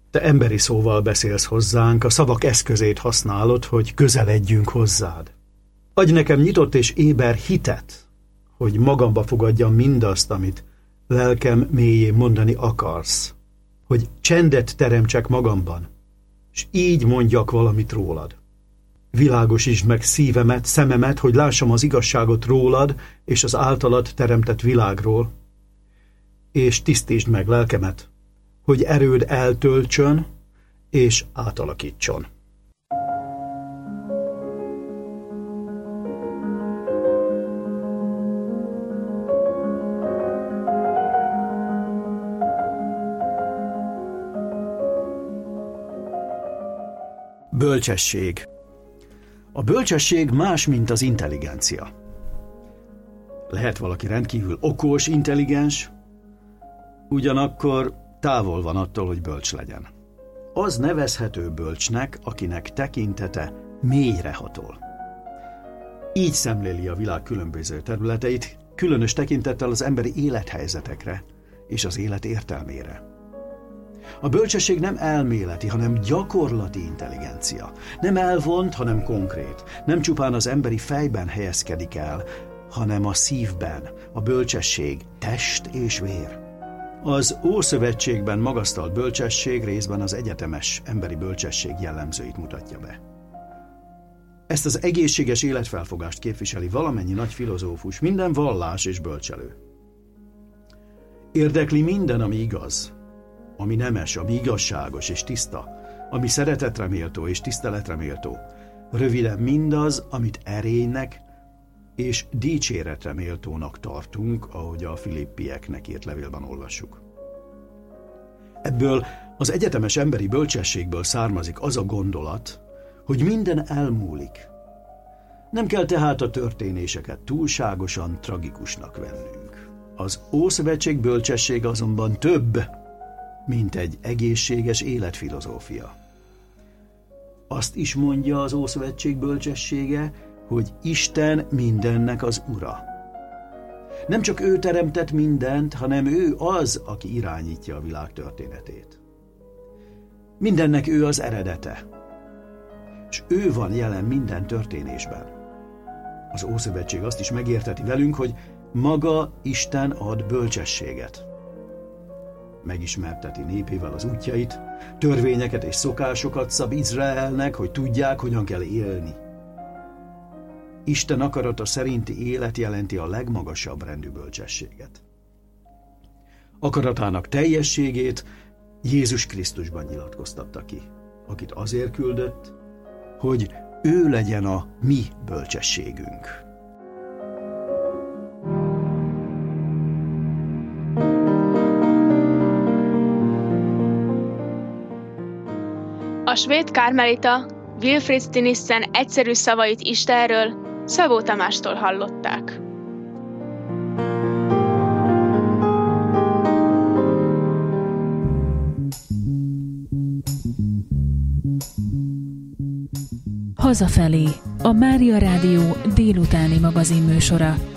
Te emberi szóval beszélsz hozzánk, a szavak eszközét használod, hogy közeledjünk hozzád. Adj nekem nyitott és éber hitet, hogy magamba fogadjam mindazt, amit lelkem mélyén mondani akarsz, hogy csendet teremtsek magamban, és így mondjak valamit rólad. Világosítsd meg szívemet, szememet, hogy lássam az igazságot rólad és az általad teremtett világról, és tisztítsd meg lelkemet, hogy erőd eltöltsön és átalakítson. Bölcsesség. A bölcsesség más, mint az intelligencia. Lehet valaki rendkívül okos, intelligens, ugyanakkor távol van attól, hogy bölcs legyen. Az nevezhető bölcsnek, akinek tekintete mélyrehatol. Így szemléli a világ különböző területeit, különös tekintettel az emberi élethelyzetekre és az élet értelmére. A bölcsesség nem elméleti, hanem gyakorlati intelligencia. Nem elvont, hanem konkrét. Nem csupán az emberi fejben helyezkedik el, hanem a szívben. A bölcsesség test és vér. Az Ószövetségben magasztalt bölcsesség részben az egyetemes emberi bölcsesség jellemzőit mutatja be. Ezt az egészséges életfelfogást képviseli valamennyi nagy filozófus, minden vallás és bölcselő. Érdekli minden, ami igaz, ami nemes, ami igazságos és tiszta, ami szeretetre méltó és tiszteletre méltó. Röviden mindaz, amit erénynek és dicséretre méltónak tartunk, ahogy a Filippieknek írt levélben olvassuk. Ebből az egyetemes emberi bölcsességből származik az a gondolat, hogy minden elmúlik. Nem kell tehát a történéseket túlságosan tragikusnak vennünk. Az Ószövetség bölcsessége azonban több, mint egy egészséges életfilozófia. Azt is mondja az Ószövetség bölcsessége, hogy Isten mindennek az ura. Nem csak ő teremtett mindent, hanem ő az, aki irányítja a világ történetét. Mindennek ő az eredete, és ő van jelen minden történésben. Az Ószövetség azt is megérteti velünk, hogy maga Isten ad bölcsességet. Megismerteti népével az útjait, törvényeket és szokásokat szab Izraelnek, hogy tudják, hogyan kell élni. Isten akarata szerinti élet jelenti a legmagasabb rendű bölcsességet. Akaratának teljességét Jézus Krisztusban nyilatkoztatta ki, akit azért küldött, hogy ő legyen a mi bölcsességünk. A svéd kármelita Wilfrid Stinissen egyszerű szavait Istenről Szabó Tamástól hallották. Hazafelé, a Mária Rádió délutáni magazinműsora.